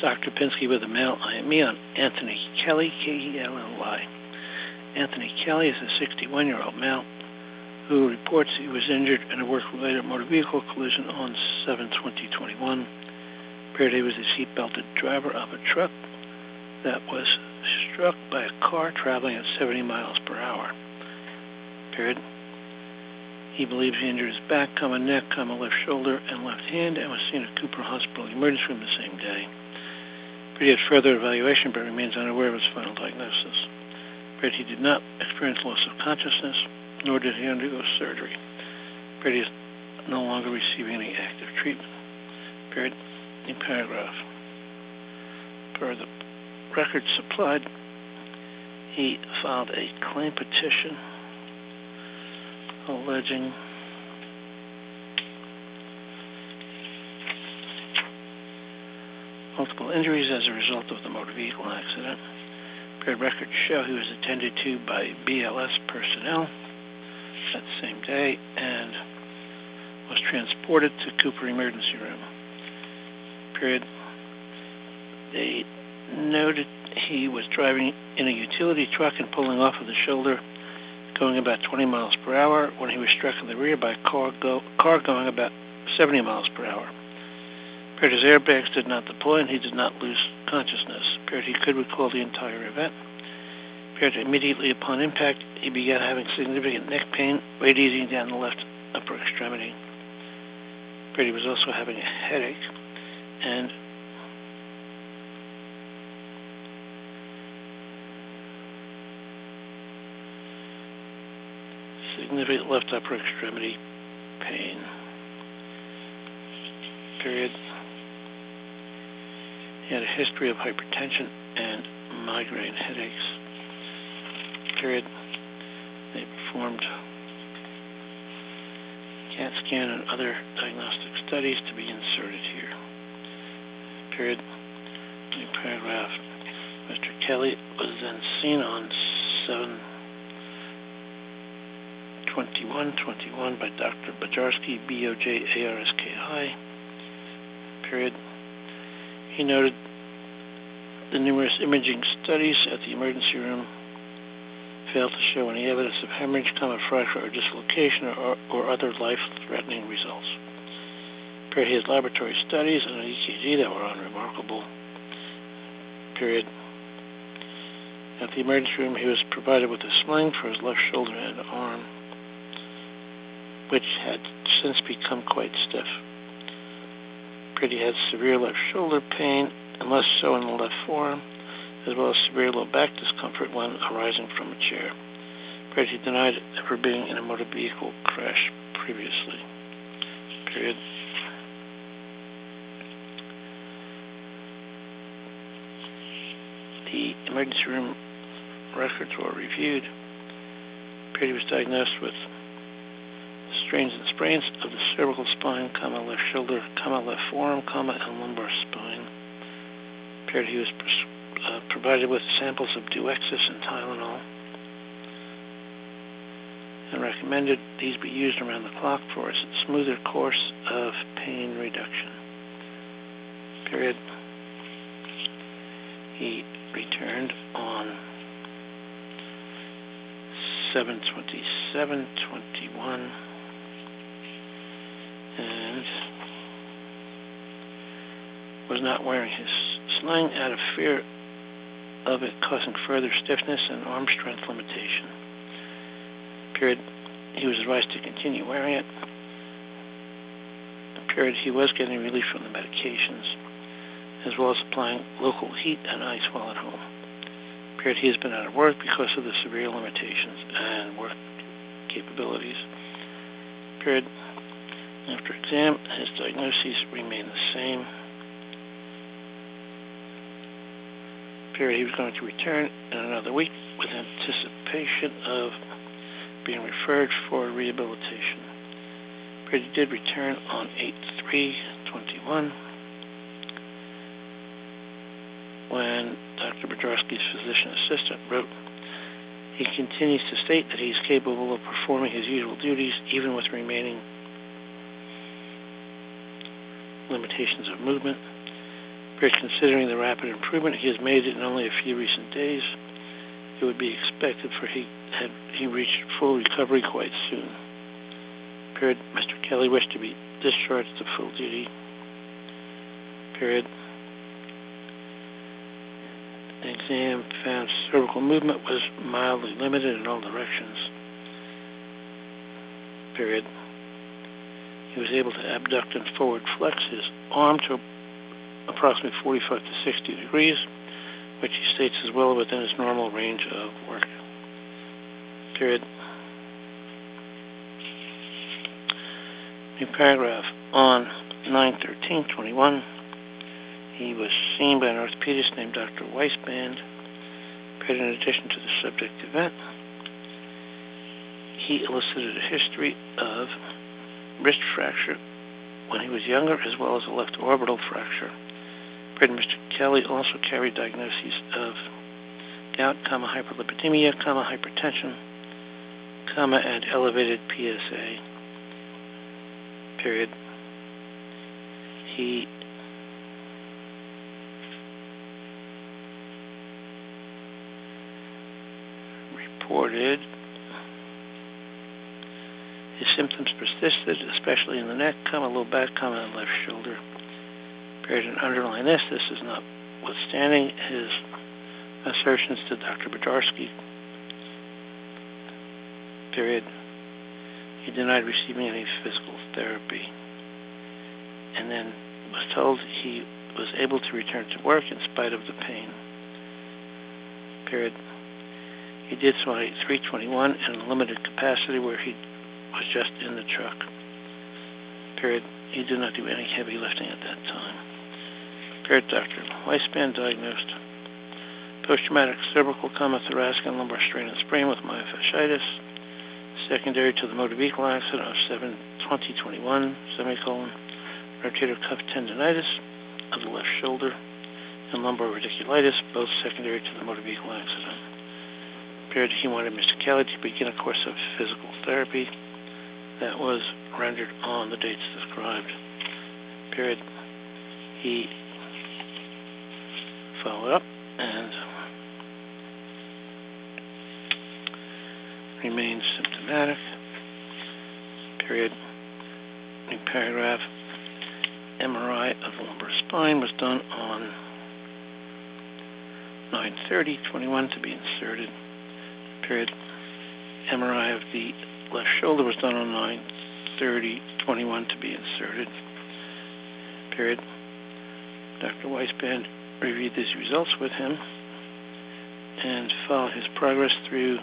Dr. Pinsky with a mail IME on Anthony Kelly, Kelly. Anthony Kelly is a 61-year-old male who reports he was injured in a work-related motor vehicle collision on 7/20/21. He was a seatbelted driver of a truck that was struck by a car traveling at 70 miles per hour. He believes he injured his back, neck, left shoulder, and left hand, and was seen at Cooper Hospital emergency room the same day. He had further evaluation, but remains unaware of his final diagnosis. He did not experience loss of consciousness, nor did he undergo surgery. He is no longer receiving any active treatment. In paragraph. Per the records supplied, he filed a claim petition alleging multiple injuries as a result of the motor vehicle accident. Records show he was attended to by BLS personnel that same day and was transported to Cooper emergency room. They noted he was driving in a utility truck and pulling off of the shoulder, going about 20 miles per hour when he was struck in the rear by a car going about 70 miles per hour. His airbags did not deploy and he did not lose consciousness. He could recall the entire event. Immediately upon impact, he began having significant neck pain, radiating down the left upper extremity. He was also having a headache and significant left upper extremity pain. He had a history of hypertension and migraine headaches. They performed CAT scan and other diagnostic studies to be inserted here. In paragraph, Mr. Kelly was then seen on 7/21/21 by Dr. Bajarski, BOJARSKI. He noted the numerous imaging studies at the emergency room failed to show any evidence of hemorrhage, fracture, or dislocation, or other life-threatening results. He had laboratory studies and an EKG that were unremarkable. At the emergency room, he was provided with a sling for his left shoulder and arm, which had since become quite stiff. He had severe left shoulder pain, and less so in the left forearm, as well as severe low back discomfort when arising from a chair. He denied ever being in a motor vehicle crash previously. The emergency room records were reviewed. He was diagnosed with strains and sprains of the cervical spine, left shoulder, left forearm, and lumbar spine. He was provided with samples of Duexis and Tylenol and recommended these be used around the clock for a smoother course of pain reduction. He returned on 7/27/21 and was not wearing his sling out of fear of it causing further stiffness and arm strength limitation. He was advised to continue wearing it. He was getting relief from the medications, as well as applying local heat and ice while at home. He has been out of work because of the severe limitations and work capabilities. After exam, his diagnoses remain the same. He was going to return in another week with anticipation of being referred for rehabilitation. He did return on 8/3/21 when Dr. Bajarski's physician assistant wrote, "He continues to state that he is capable of performing his usual duties even with remaining limitations of movement. Period. Considering the rapid improvement he has made in only a few recent days, it would be expected for he reached full recovery quite soon. Period. Mr. Kelly wished to be discharged to full duty. Period. The exam found cervical movement was mildly limited in all directions. Period. He was able to abduct and forward flex his arm to approximately 45 to 60 degrees, which he states is well within his normal range of work. Period. New paragraph. On 9/13/21, he was seen by an orthopedist named Dr. Weisband. Period. In addition to the subject event, he elicited a history of wrist fracture when he was younger, as well as a left orbital fracture. Mr. Kelly also carried diagnoses of gout, hyperlipidemia, hypertension, and elevated PSA. Period. He reported his symptoms persisted, especially in the neck, low back, and left shoulder. Period. And underline this is notwithstanding his assertions to Dr. Badarsky. Period. He denied receiving any physical therapy, and then was told he was able to return to work in spite of the pain. Period. He did so on 3/21 in a limited capacity where he was just in the truck. Period. He did not do any heavy lifting at that time. Period. Dr. Weisband diagnosed post-traumatic cervical, thoracic, and lumbar strain and sprain with myofasciitis, secondary to the motor vehicle accident of 7/20/21, rotator cuff tendonitis of the left shoulder, and lumbar radiculitis, both secondary to the motor vehicle accident. Period. He wanted Mr. Kelly to begin a course of physical therapy that was rendered on the dates described. Period. He followed up and remains symptomatic. Period. New paragraph. MRI of the lumbar spine was done on 9/30/21 to be inserted. Period. MRI of the left shoulder was done on 9/30/21 to be inserted. Period. Dr. Weisband reviewed these results with him and followed his progress through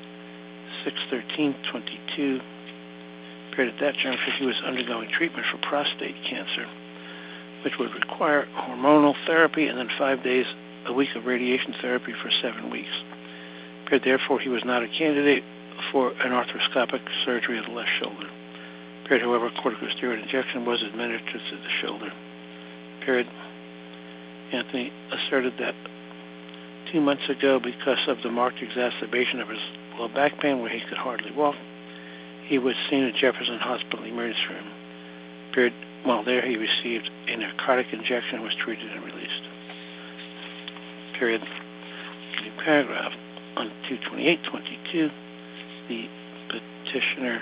6/13/22. Period. At that juncture, he was undergoing treatment for prostate cancer, which would require hormonal therapy and then 5 days a week of radiation therapy for 7 weeks. Period. Therefore, he was not a candidate for an arthroscopic surgery of the left shoulder. Period. However, corticosteroid injection was administered to the shoulder. Period. Anthony asserted that 2 months ago, because of the marked exacerbation of his low back pain where he could hardly walk, he was seen at Jefferson Hospital emergency room. Period. While there, he received a narcotic injection and was treated and released. Period. New paragraph. On 2/28/22, the petitioner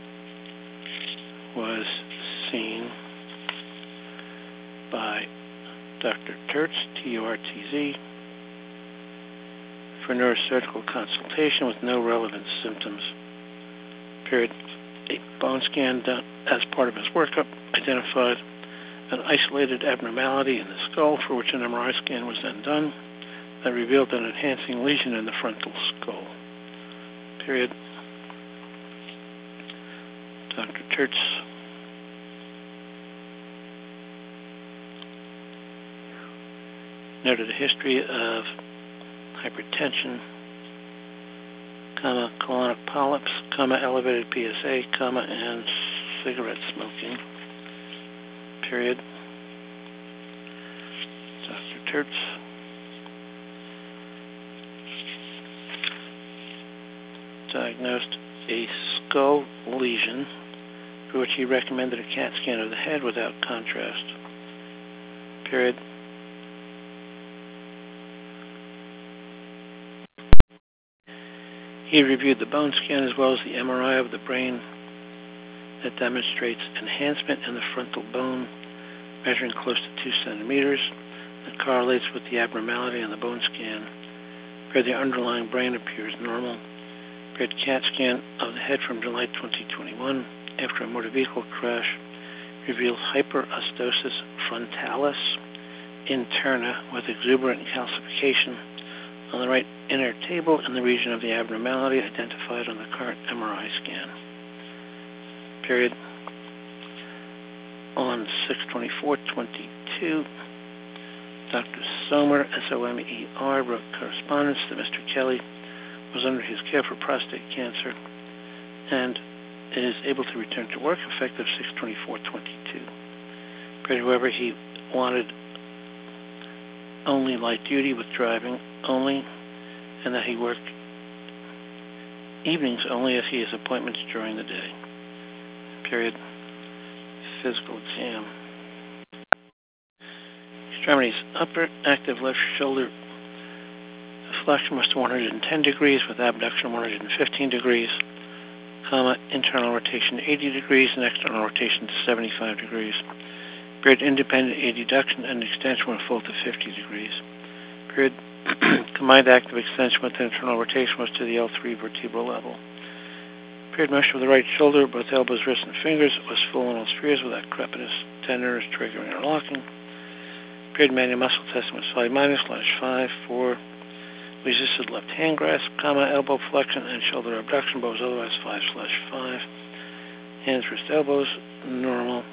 was seen by Dr. Tertz, T-U-R-T-Z, for neurosurgical consultation with no relevant symptoms. Period. A bone scan done as part of his workup identified an isolated abnormality in the skull, for which an MRI scan was then done, that revealed an enhancing lesion in the frontal skull. Period. Dr. Tertz noted a history of hypertension, colonic polyps, elevated PSA, and cigarette smoking. Period. Dr. Tertz diagnosed a skull lesion for which he recommended a CAT scan of the head without contrast. Period. He reviewed the bone scan as well as the MRI of the brain that demonstrates enhancement in the frontal bone, measuring close to 2 centimeters. That correlates with the abnormality on the bone scan, where the underlying brain appears normal. PET CAT scan of the head from July 2021 after a motor vehicle crash reveals hyperostosis frontalis interna with exuberant calcification on the right inner table in the region of the abnormality identified on the current MRI scan. Period. On 6/24/22, Dr. Somer, S-O-M-E-R, wrote correspondence that Mr. Kelly was under his care for prostate cancer and is able to return to work effective 6/24/22. However, he wanted only light duty with driving only, and that he worked evenings only as he has appointments during the day. Period. Physical exam. Extremities. Upper active left shoulder flexion was to 110 degrees with abduction 115 degrees, internal rotation 80 degrees and external rotation to 75 degrees. Period. Independent adduction and extension were full to 50 degrees. Period. Combined active extension with internal rotation was to the L3 vertebral level. Period. Motion of the right shoulder, both elbows, wrists, and fingers was full on all spheres without crepitus, tenderness, triggering, or locking. Period. Manual muscle testing was 5-/5, 4. Resisted left hand grasp, elbow flexion, and shoulder abduction, but was otherwise 5/5. Hands, wrist, elbows, normal.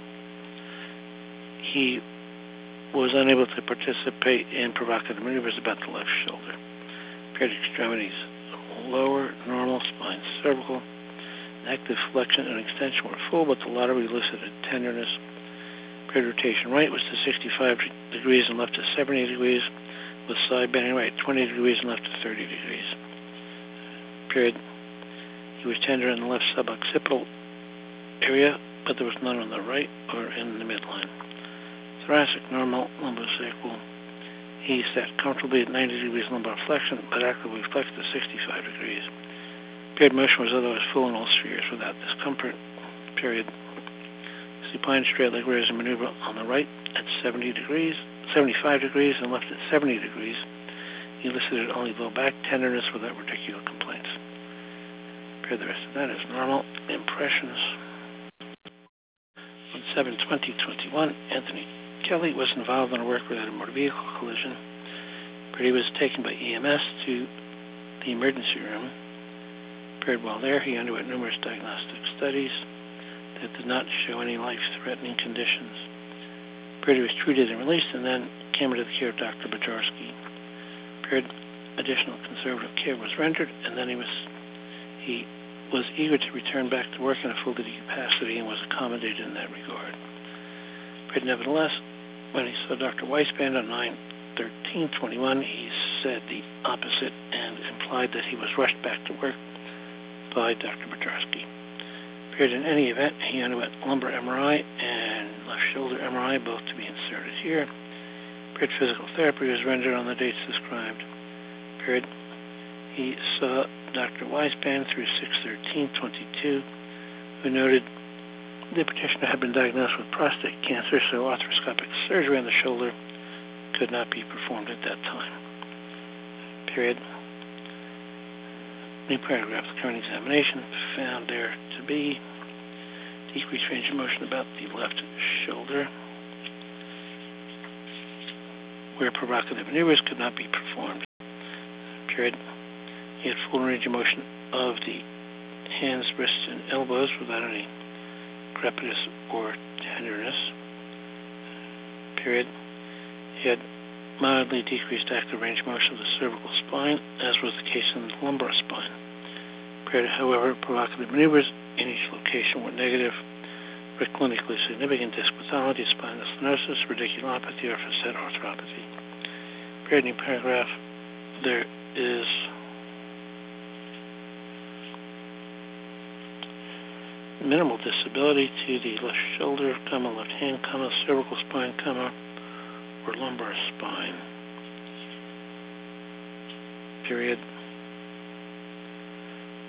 He was unable to participate in provocative maneuvers about the left shoulder. Period. Extremities lower, normal, spine, cervical. Active flexion and extension were full, but the latter elicited tenderness. Period. Rotation right was to 65 degrees and left to 70 degrees, with side bending right 20 degrees and left to 30 degrees. Period. He was tender in the left suboccipital area, but there was none on the right or in the midline. Thoracic normal, lumbosacral. He sat comfortably at 90 degrees lumbar flexion, but actively flexed to 65 degrees. Period. Motion was otherwise full in all spheres without discomfort. Period. Supine straight leg raising maneuver on the right at 75 degrees, and left at 70 degrees. He elicited only low back tenderness without radicular complaints. Period. The rest of that is normal. Impressions. On 7/20/21, Anthony Kelly was involved in a work-related motor vehicle collision. He was taken by EMS to the emergency room. Period. While there, he underwent numerous diagnostic studies that did not show any life-threatening conditions. Period. He was treated and released, and then came into the care of Dr. Bajarski. Period. Additional conservative care was rendered, and then he was eager to return back to work in a full-duty capacity and was accommodated in that regard. Period. Nevertheless, when he saw Dr. Weisband on 9/13/21, he said the opposite and implied that he was rushed back to work by Dr. Bajarski. Period. In any event, he underwent lumbar MRI and left shoulder MRI, both to be inserted here. Period. Physical therapy was rendered on the dates described. Period. He saw Dr. Weisband through 6/13/22, who noted the petitioner had been diagnosed with prostate cancer, so arthroscopic surgery on the shoulder could not be performed at that time. Period. New paragraph. The current examination found there to be decreased range of motion about the left shoulder, where provocative maneuvers could not be performed. Period. He had full range of motion of the hands, wrists, and elbows without any crepitus or tenderness. Period. He had mildly decreased active range of motion of the cervical spine, as was the case in the lumbar spine. Period. However, provocative maneuvers in each location were negative for clinically significant disc pathology, spinal stenosis, radiculopathy, or facet arthropathy. Period. New paragraph. There is minimal disability to the left shoulder, left hand, cervical spine, or lumbar spine. Period.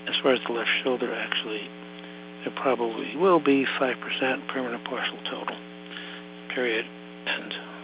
as far as the left shoulder, actually, there probably will be 5% permanent partial total. Period. End.